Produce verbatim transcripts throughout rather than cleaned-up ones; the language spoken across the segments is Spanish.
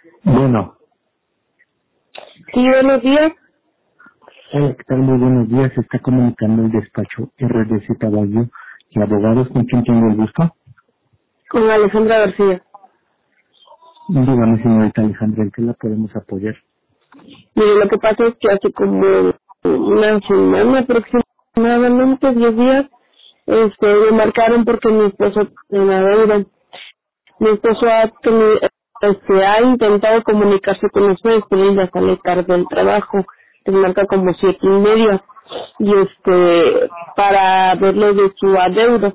Bueno, Sí, buenos días. hola, ¿qué tal? Muy buenos días. Se está comunicando el despacho R D Z Bayo y abogados. ¿Con quién tengo el gusto? Con Alejandra García. Dígame, señorita Alejandra, ¿en qué la podemos apoyar? Mire, lo que pasa es que hace como una semana aproximadamente, diez días, este, me marcaron porque mi esposo tiene una deuda. Mi esposo ha, tenido, este, ha intentado comunicarse con ustedes, pero él ya sale tarde del trabajo. Les marca como siete y media. Y este, para verlo de su adeudo.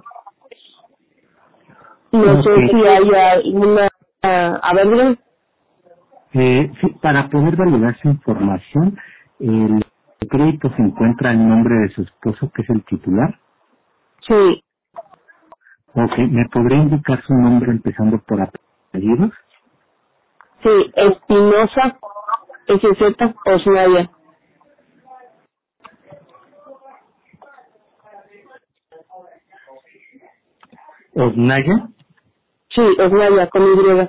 No sé Ok. si hay alguna, ah, a ver, dígame. Eh, sí, para poder validar su información, el crédito se encuentra en nombre de su esposo, que es el titular. Sí, Ok, ¿me podría indicar su nombre empezando por apellidos? sí, Espinosa, S Z, Osnaya. Osnaya. Sí, Osnaya, con Y.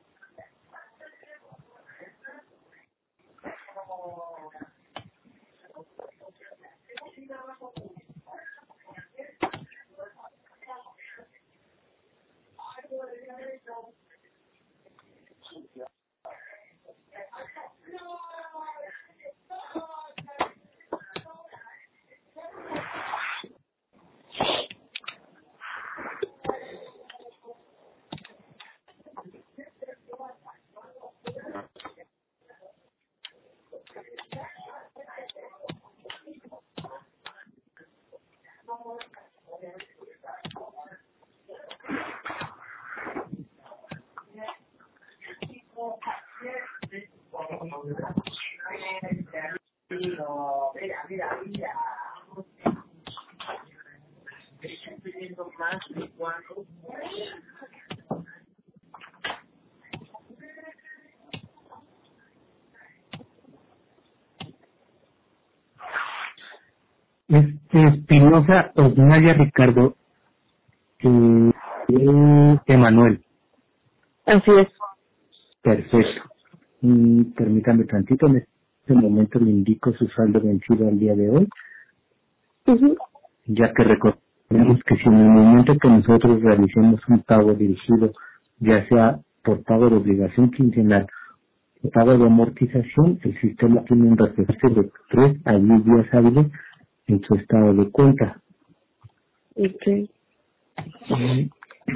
Este Espinosa Osnaya Ricardo eh, eh, Emanuel. Así es. Perfecto. Mm, permítame tantito, en este momento le indico su saldo vencido al día de hoy, Ujú. ya que recordemos que si en el momento que nosotros realicemos un pago dirigido, ya sea por pago de obligación quincenal o pago de amortización, el sistema tiene un referencia de tres a diez días hábiles en su estado de cuenta. Okay. Mm,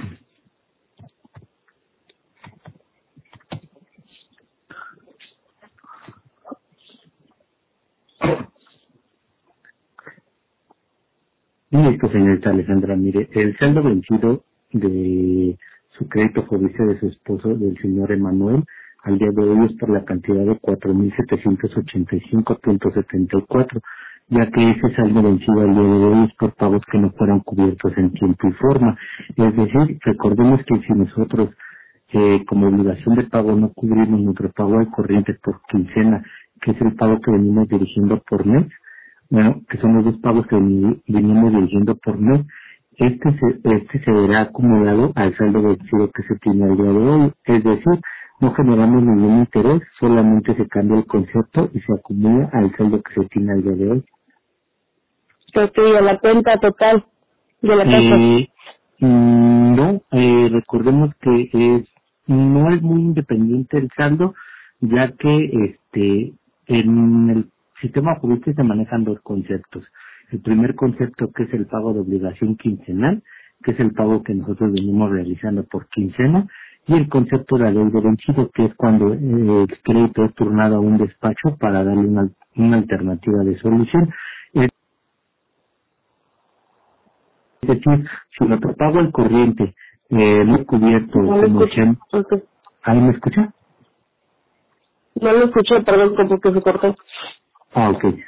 Listo, señorita Alejandra. Mire, el saldo vencido de su crédito judicio de su esposo, del señor Emanuel, al día de hoy es por la cantidad de cuatro mil setecientos ochenta y cinco punto setenta y cuatro, ya que ese saldo vencido al día de hoy es por pagos que no fueron cubiertos en tiempo y forma. Es decir, recordemos que si nosotros eh, como obligación de pago no cubrimos nuestro pago al corriente por quincena, que es el pago que venimos dirigiendo por mes, bueno, que son los dos pagos que veni- venimos dirigiendo por mes, este se, este se verá acumulado al saldo vencido que se tiene al día de hoy. Es decir, no generamos ningún interés, solamente se cambia el concepto y se acumula al saldo que se tiene al día de hoy. Ok, a la cuenta total de la casa. Eh, mm, no, eh, recordemos que es, no es muy independiente el saldo, ya que este en el sistema jurídico se manejan dos conceptos. El primer concepto, que es el pago de obligación quincenal, que es el pago que nosotros venimos realizando por quincena, y el concepto de adeudo vencido, que es cuando eh, el crédito es turnado a un despacho para darle una, una alternativa de solución. Es decir, si nuestro pago al corriente eh, no es cubierto, No lo como escucho. decían, Okay. ¿ahí me escucha? No lo escuché, perdón, como que se cortó. Ah, ok. Eh,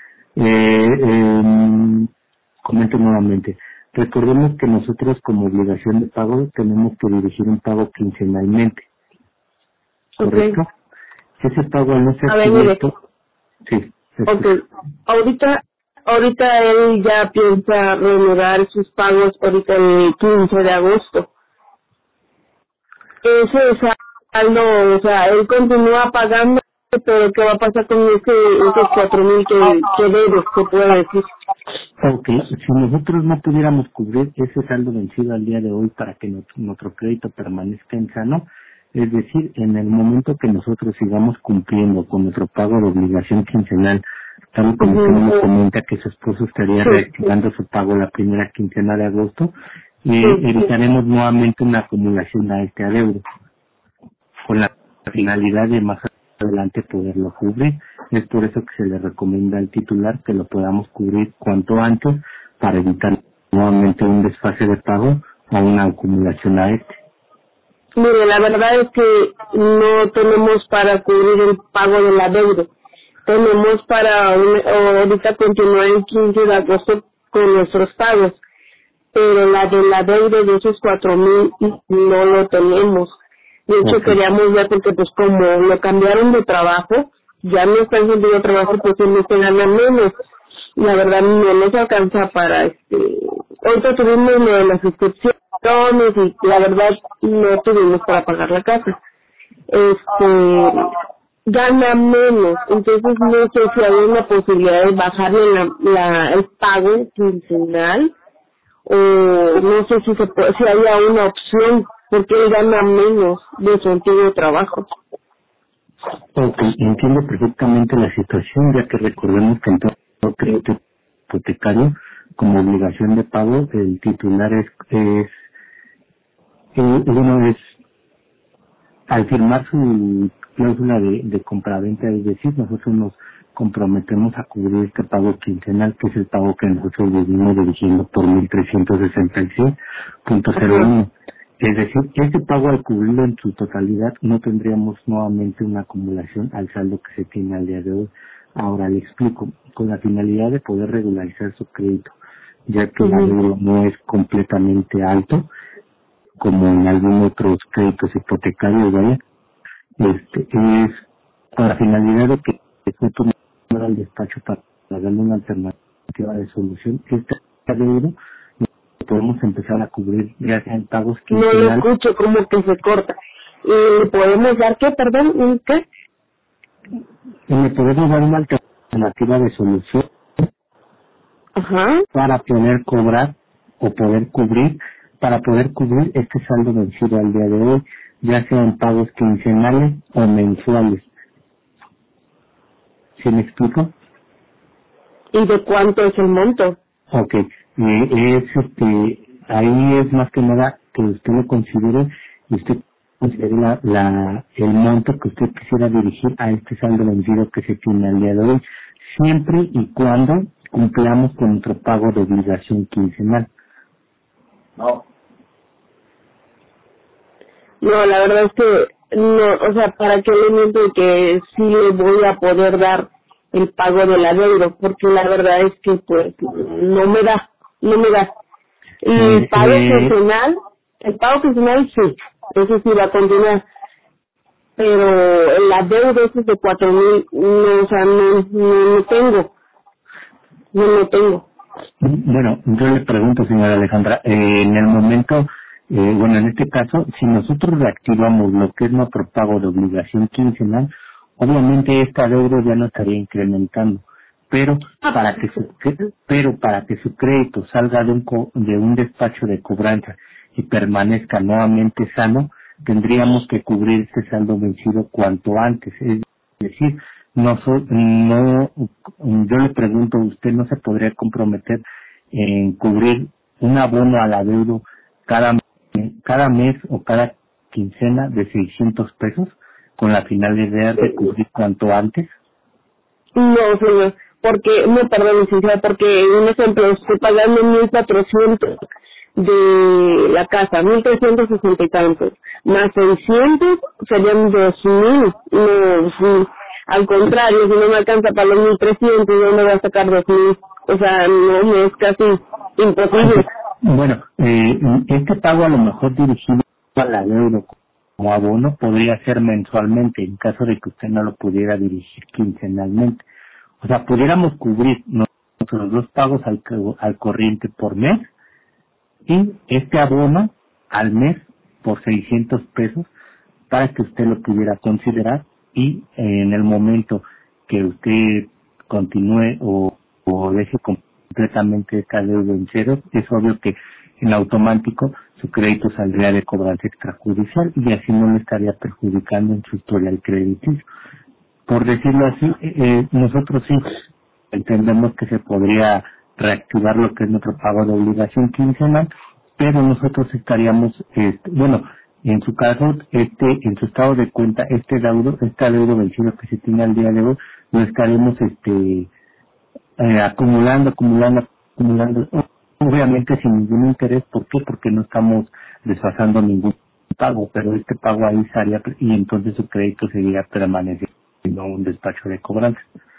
eh, comento nuevamente. Recordemos que nosotros como obligación de pago tenemos que dirigir un pago quincenalmente, Ok. ¿correcto? Ese pago al no A ser ver, mire. cubierto, sí, se Ok. escucha. Ahorita, ahorita él ya piensa reanudar sus pagos ahorita el quince de agosto. Ese es saldo, o sea, él continúa pagando, pero ¿qué va a pasar con ese, esos cuatro mil que, que debe, se puede decir? Ok, si nosotros no pudiéramos cubrir ese saldo vencido al día de hoy para que nuestro, nuestro crédito permanezca en sano, es decir, en el momento que nosotros sigamos cumpliendo con nuestro pago de obligación quincenal, tal como usted nos comenta que su esposo estaría reactivando su pago la primera quincena de agosto, y evitaremos nuevamente una acumulación a este adeudo, con la finalidad de más adelante poderlo cubrir. Es por eso que se le recomienda al titular que lo podamos cubrir cuanto antes para evitar nuevamente un desfase de pago o una acumulación a este. Mire, la verdad es que no tenemos para cubrir el pago de la deuda. Tenemos para un, ahorita continuar el quince de agosto con nuestros pagos, pero la de la deuda de esos cuatro mil no lo tenemos. De hecho, okay. Queríamos ver porque pues como lo cambiaron de trabajo, ya no está en sentido de trabajo, pues él no se gana menos. La verdad no nos alcanza para este... Ahorita tuvimos lo de las inscripciones y la verdad no tuvimos para pagar la casa. Este... Gana menos, entonces no sé si hay una posibilidad de bajarle la, la, el pago quincenal o no sé si se puede, si haya una opción porque él gana menos de su antiguo trabajo. Ok, entiendo perfectamente la situación, ya que recordemos que en todo crédito hipotecario, como obligación de pago, el titular es, es eh, uno es, al firmar su cláusula de, de compraventa, es decir, nosotros nos comprometemos a cubrir este pago quincenal, que es el pago que nosotros venimos dirigiendo por mil trescientos sesenta y seis punto cero uno. Es decir, este pago al cubrirlo en su totalidad no tendríamos nuevamente una acumulación al saldo que se tiene al día de hoy. Ahora le explico, con la finalidad de poder regularizar su crédito, ya que el adeudo no es completamente alto, como en algunos otros créditos hipotecarios, ¿vale? Este es con la finalidad de que después tomar al despacho para darle una alternativa de solución. Este adeudo podemos empezar a cubrir ya sea en pagos quincenales. No lo escucho, como que se corta. ¿Y podemos dar qué, perdón? ¿Qué? Y le podemos dar una alternativa de solución. Ajá. Para poder cobrar o poder cubrir, para poder cubrir este saldo vencido al día de hoy, ya sean pagos quincenales o mensuales. ¿Sí me explico? ¿Y de cuánto es el monto? Ok, eh, es este, ahí es más que nada que usted lo considere y usted considere la, la, el monto que usted quisiera dirigir a este saldo vencido que se tiene al día de hoy, siempre y cuando cumplamos con nuestro pago de obligación quincenal. No. No, la verdad es que no, o sea, ¿para qué le miento que sí le voy a poder dar el pago de la deuda? Porque la verdad es que pues no me da, no me da. Y el pago eh, quincenal, el pago quincenal sí, eso sí va a continuar. Pero la deuda ese de cuatro mil, no, o sea, no, no, no tengo, no lo tengo. Bueno, yo le pregunto, señora Alejandra, eh, en el momento, eh, bueno, en este caso, si nosotros reactivamos lo que es nuestro pago de obligación quincenal, obviamente esta deuda ya no estaría incrementando, pero para que su, pero para que su crédito salga de un, co, de un despacho de cobranza y permanezca nuevamente sano, tendríamos que cubrir este saldo vencido cuanto antes, es decir, no, no, yo le pregunto, ¿usted no se podría comprometer en cubrir un abono al adeudo cada, cada mes o cada quincena de seiscientos pesos con la finalidad de cubrir cuanto antes? No, señor, porque, no, perdón, licenciada, porque un ejemplo, estoy pagando mil cuatrocientos de la casa, mil trescientos sesenta y tantos, más seiscientos serían dos mil, no, sí. Al contrario, si no me alcanza para los mil trescientos, yo me voy a sacar dos mil. O sea, no, no es casi imposible. Bueno, eh, este pago a lo mejor dirigido al adeudo como abono podría ser mensualmente, en caso de que usted no lo pudiera dirigir quincenalmente. O sea, pudiéramos cubrir nuestros dos pagos al, al corriente por mes y este abono al mes por seiscientos pesos para que usted lo pudiera considerar y eh, en el momento que usted continúe o, o deje completamente esta deuda en cero, es obvio que en automático su crédito saldría de cobranza extrajudicial y así no le estaría perjudicando en su historial crediticio. Por decirlo así, eh, eh, nosotros sí entendemos que se podría reactivar lo que es nuestro pago de obligación quincenal, pero nosotros estaríamos, este, bueno, en su caso, este, en su estado de cuenta, este deudo, este deudo vencido que se tiene al día de hoy, lo estaremos, este, eh, acumulando, acumulando, acumulando, obviamente sin ningún interés. ¿Por qué? Porque no estamos desfasando ningún pago, pero este pago ahí estaría y entonces su crédito seguiría permaneciendo en un despacho de cobranza.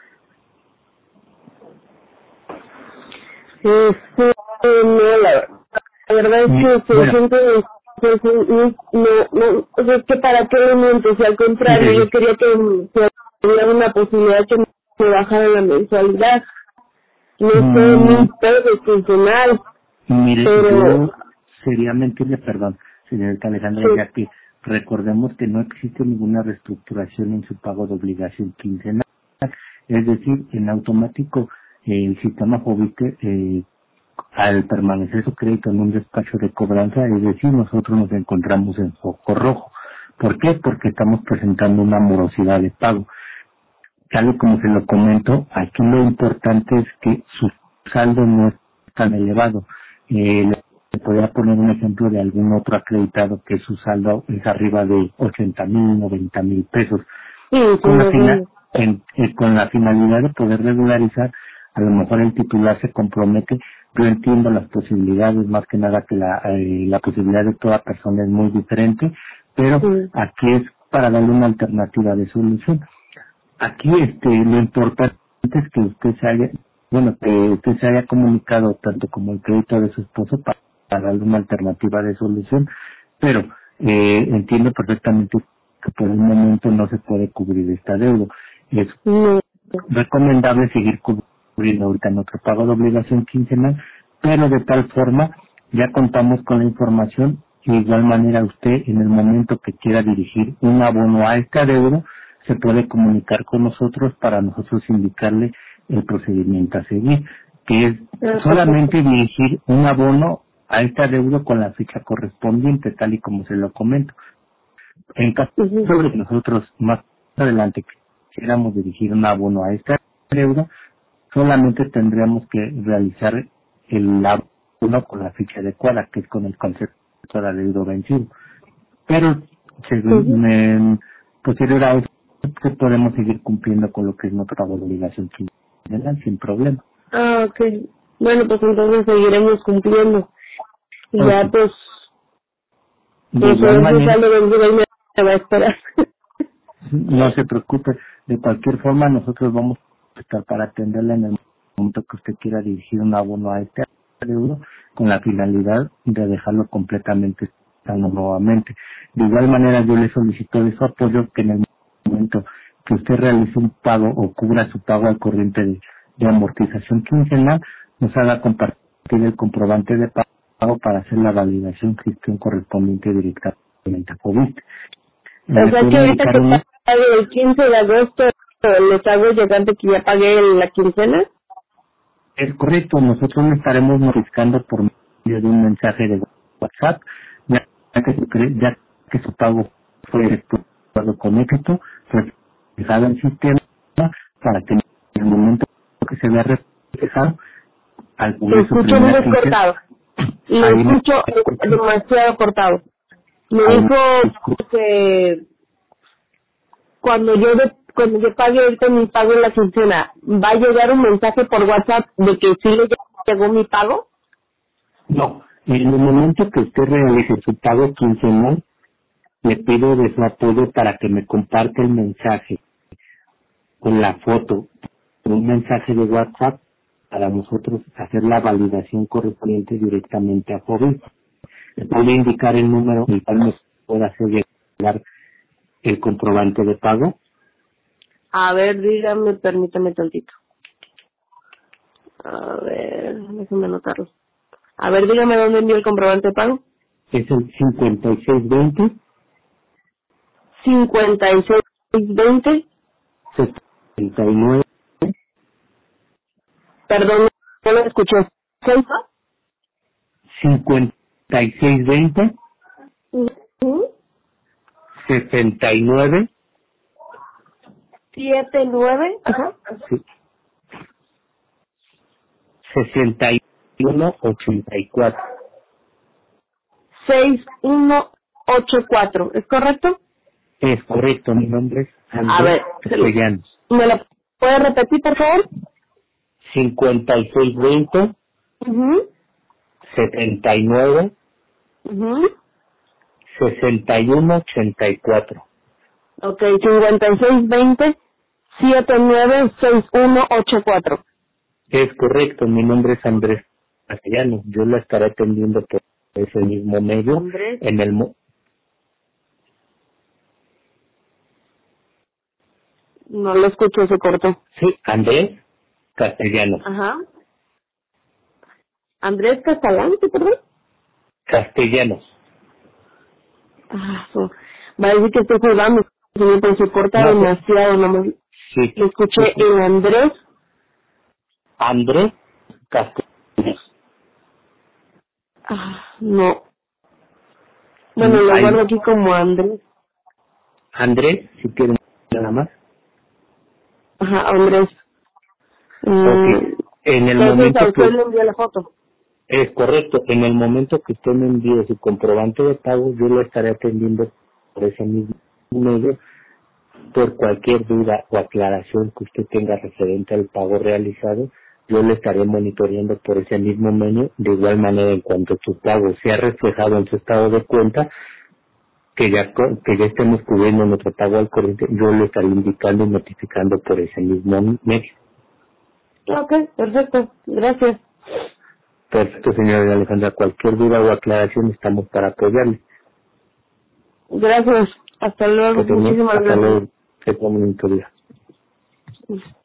Este, no, la, la verdad es que Bueno, siento pues, no, no, no, o sea, es que para qué le miento, si al contrario, sí, yo quería que, que hubiera una posibilidad que me bajara la mensualidad, no sé, mm, mil pesos quincenal, mire, pero yo sería mentirle, perdón, señorita Alejandra, sí, ya que recordemos que no existe ninguna reestructuración en su pago de obligación quincenal, es decir, en automático eh, el sistema Jovite, eh, al permanecer su crédito en un despacho de cobranza, es decir, nosotros nos encontramos en foco rojo. ¿Por qué? Porque estamos presentando una morosidad de pago. Tal y como se lo comento, aquí lo importante es que su saldo no es tan elevado. Eh, le podría poner un ejemplo de algún otro acreditado que su saldo es arriba de ochenta mil, noventa mil pesos. sí, sí, Con la, no fina- sé. en- eh, con la finalidad de poder regularizar, a lo mejor el titular se compromete. Yo entiendo las posibilidades, más que nada que la, eh, la posibilidad de toda persona es muy diferente, pero Sí. aquí es para darle una alternativa de solución. Aquí este lo importante es que usted se haya, bueno, que usted se haya comunicado tanto como el crédito de su esposo para, para darle una alternativa de solución, pero eh, entiendo perfectamente que por el momento no se puede cubrir esta deuda. Es No. recomendable seguir cubriendo ahorita nuestro pago de obligación quincenal, pero de tal forma ya contamos con la información y de igual manera usted en el momento que quiera dirigir un abono a esta deuda se puede comunicar con nosotros para nosotros indicarle el procedimiento a seguir, que es Ah, perfecto. solamente dirigir un abono a esta deuda con la fecha correspondiente, tal y como se lo comento. En caso Ujú. de que nosotros más adelante quisiéramos dirigir un abono a esta deuda, solamente tendríamos que realizar el abono con la ficha adecuada, que es con el concepto de la deuda vencido. Pero, Ujú. según eh, posterior a eso, que podemos seguir cumpliendo con lo que es nuestra obligación quincenal sin problema. Ah, ok. Bueno, pues entonces seguiremos cumpliendo. Y Ok. ya, pues, De pues igual ese manera, saldo del gobierno me va a esperar. no se preocupe, de cualquier forma nosotros vamos a estar para atenderle en el momento que usted quiera dirigir un abono a este deuda con la finalidad de dejarlo completamente sano nuevamente. De igual manera yo le solicito de su apoyo que en el momento que usted realice un pago o cubra su pago al corriente de, de amortización quincenal, nos haga compartir el comprobante de pago para hacer la validación gestión correspondiente directamente a COVID. O ¿Me sea que puede ahorita indicar que un pague el quince de agosto, les hago llegar de que ya pagué la quincena. Es correcto, nosotros le estaremos notificando por medio de un mensaje de WhatsApp, ya que su, cre- ya que su pago fue efectuado con éxito, reflejado en el sistema, para que en el momento que se vea reflejado, al Lo cubrir su escucho primera muy quincena, cortado. Lo ahí me escucho escucha, demasiado cortado. Me ahí dijo me escucha. que cuando yo de- cuando yo pague ahorita mi pago en la quincena, ¿va a llegar un mensaje por WhatsApp de que sí le llegó mi pago? No, en el momento que usted realice su pago quincenal, le pido de su apoyo para que me comparte el mensaje con la foto, un mensaje de WhatsApp para nosotros hacer la validación correspondiente directamente a COVID. Le puede indicar el número el cual nos pueda hacer llegar el comprobante de pago. A ver, dígame, permítame tantito. A ver, déjame anotarlo. A ver, dígame dónde envió el comprobante de pago. Es el cincuenta y seis veinte, cincuenta y seis veinte. setenta y nueve. Perdón, no lo escuché. ¿seis? cincuenta y seis veinte. Ujú. sesenta y nueve. siete nueve. Ajá. Sí. sesenta y uno ochenta y cuatro. seis uno ocho cuatro. ¿Es correcto? Es correcto, mi nombre es A Andrés ver, se lo- Castellanos. ¿me lo puede repetir, por favor? cincuenta y seis veinte. Mhm. setenta y nueve. Mhm. sesenta y uno ochenta y cuatro. Ok, cincuenta y seis veinte siete nueve seis uno ocho cuatro. Es correcto, mi nombre es Andrés Castellanos. Yo la estaré atendiendo por ese mismo medio Andrés. en el mo- No lo escucho, se cortó. sí, Andrés Castellanos. Ajá. Andrés Castalante, perdón. Castellanos. Ah, so- va a decir que estoy jugando, señor, pero se corta No, pues, demasiado, nomás. sí, Lo escuché sí, sí. en Andrés. Andrés Castellanos. Ah, no. Bueno, Mm, lo guardo hay aquí como Andrés. Andrés, si quieren nada más. Ajá, Andrés. Ok, Mm, en el entonces a momento usted que le envié la foto. es correcto, en el momento que usted me envíe su comprobante de pago, yo lo estaré atendiendo por ese mismo medio, por cualquier duda o aclaración que usted tenga referente al pago realizado, yo le estaré monitoreando por ese mismo medio, de igual manera en cuanto tu pago sea reflejado en su estado de cuenta, que ya co- que ya estemos cubriendo nuestro pago al corriente, yo le estaré indicando y notificando por ese mismo medio. Ok, perfecto. Gracias. Perfecto, señora Alejandra. Cualquier duda o aclaración estamos para apoyarle. Gracias. Hasta luego. Que tenga, Muchísimas hasta gracias. luego, que tenga un bonito día.